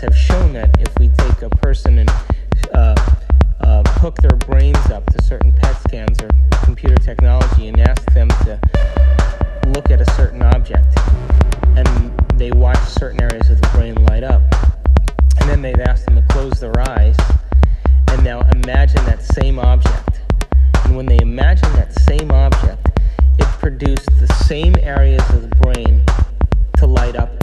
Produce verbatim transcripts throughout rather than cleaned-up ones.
have shown that if we take a person and uh, uh, hook their brains up to certain P E T scans or computer technology and ask them to look at a certain object, and they watch certain areas of the brain light up, and then they'd ask them to close their eyes and now imagine that same object. And when they imagine that same object, it produced the same areas of the brain to light up.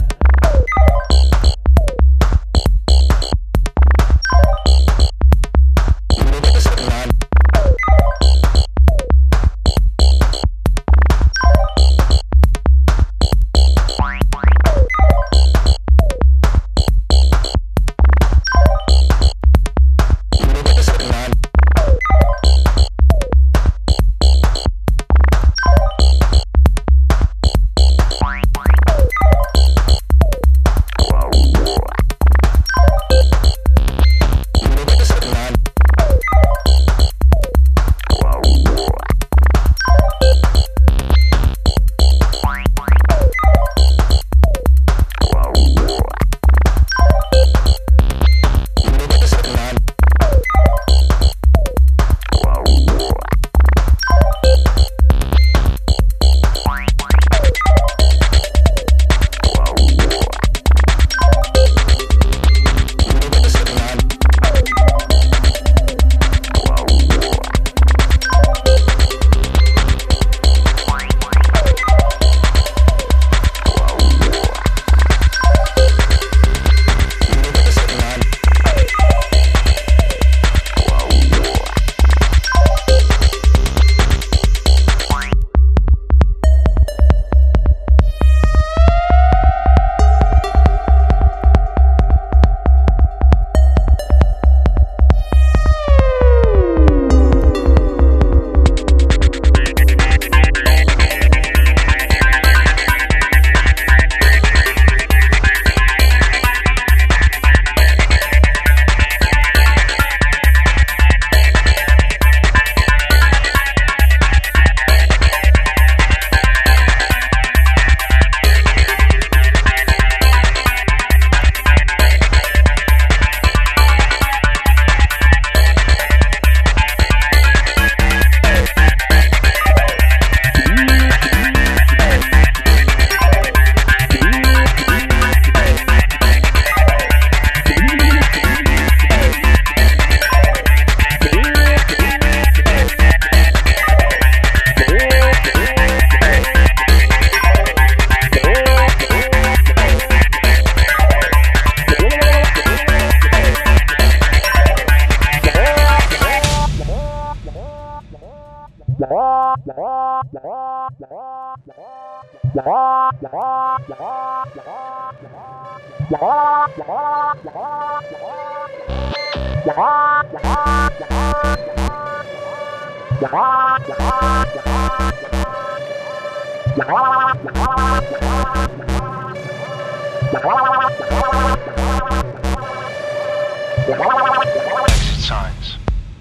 Exit signs.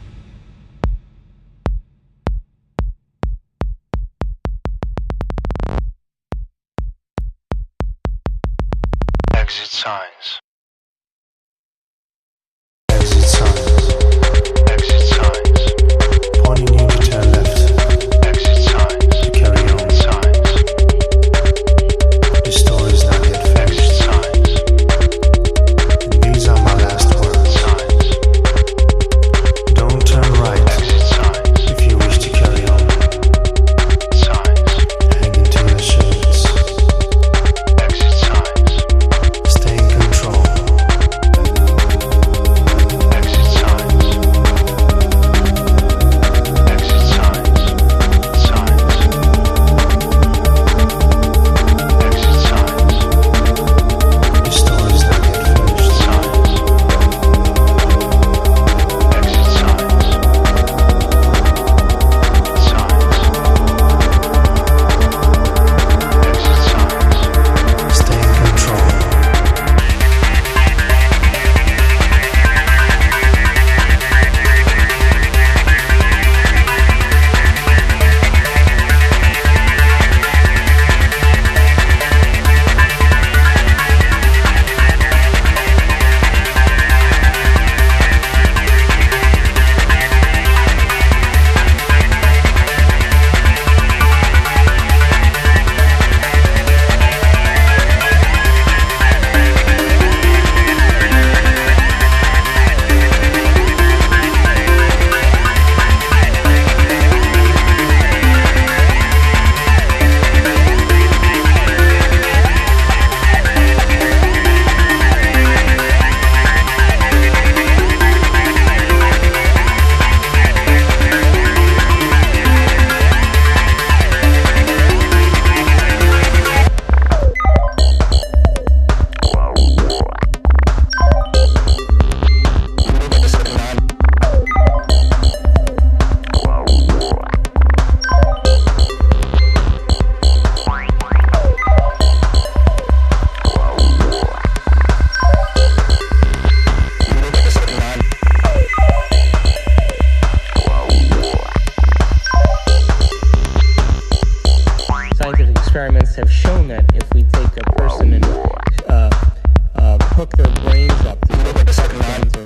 Exit signs. Exit signs. Exit signs. Pointing you to turn left. Exit signs. To carry on. Signs. The story is not yet finished. Exit signs. And these are my last words. Signs. Don't turn right. Exit signs. If you wish to carry on. Signs. Hang into your shirts. Exit signs. Stay in control. experiments have shown that if we take a person and uh, uh, hook their brains up to certain technologies